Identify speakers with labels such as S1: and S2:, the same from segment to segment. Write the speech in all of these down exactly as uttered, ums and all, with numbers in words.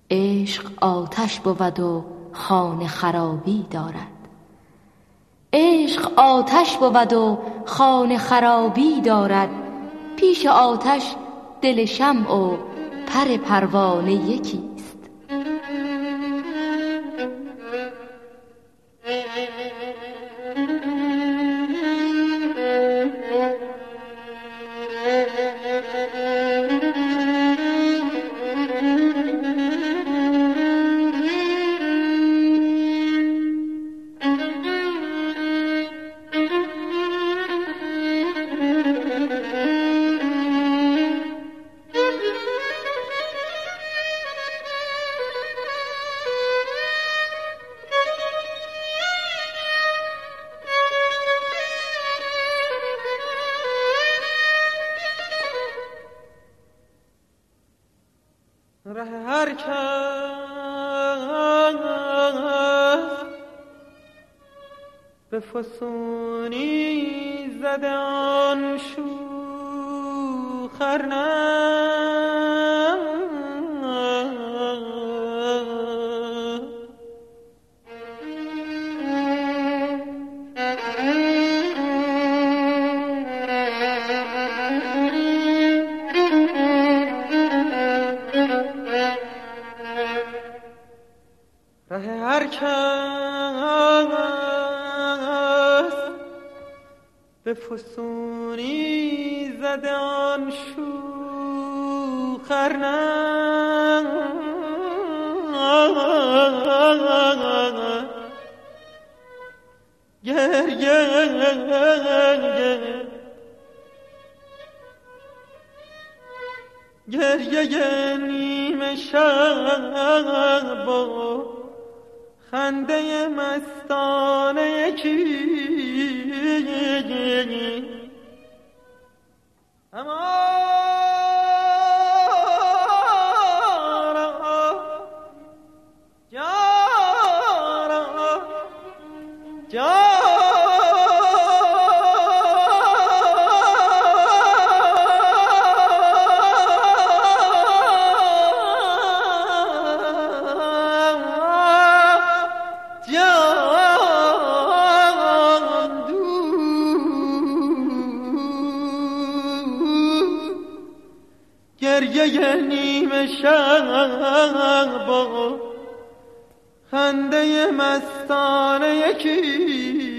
S1: عشق آتش بود و خانه خرابی دارد. عشق آتش بود و خانه خرابی دارد. پیش آتش دل شمع و پر پروانه یکی است.
S2: ره هر کس به فسونی زده آن شوخر نه هر کس به فسونی زده آن شوخر نه گریه گریه نیمه شب با خنده مستانه یکی اما جارا جارا گریه نیمه شب با خنده مستانه یکی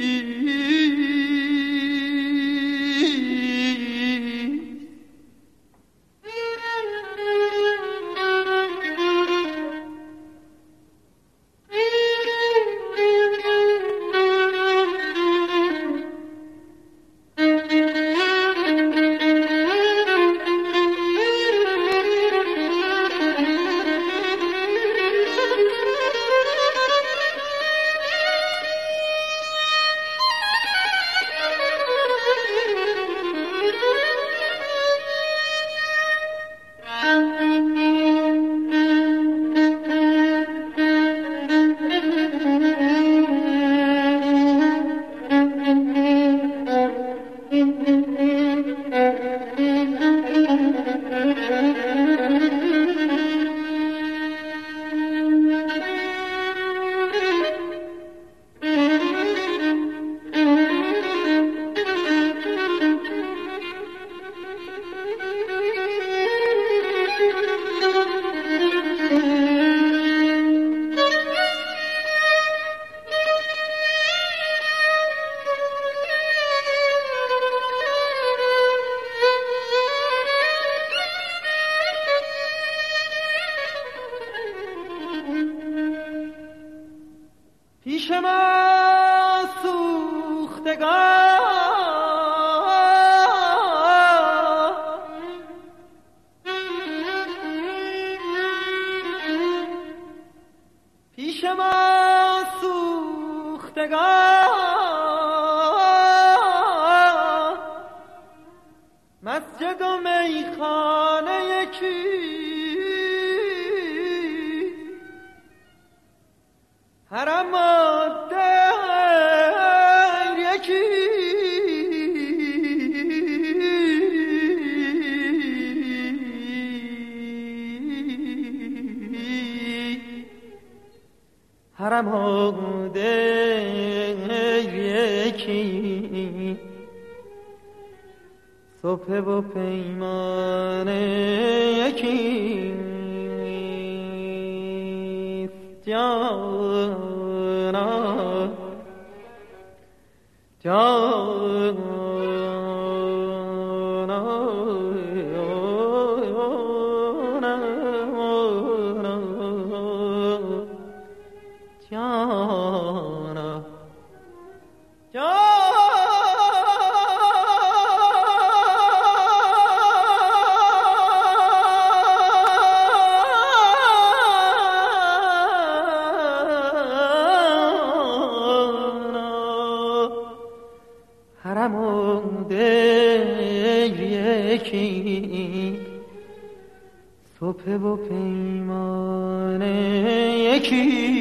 S2: پیش ما سوختگان پیش ما سوختگان مسجد و میخانه یکی حرم و دیر یکی حرم و دیر یکی صبح و پیمان یکی جانا جانا صبح و پیمان یکی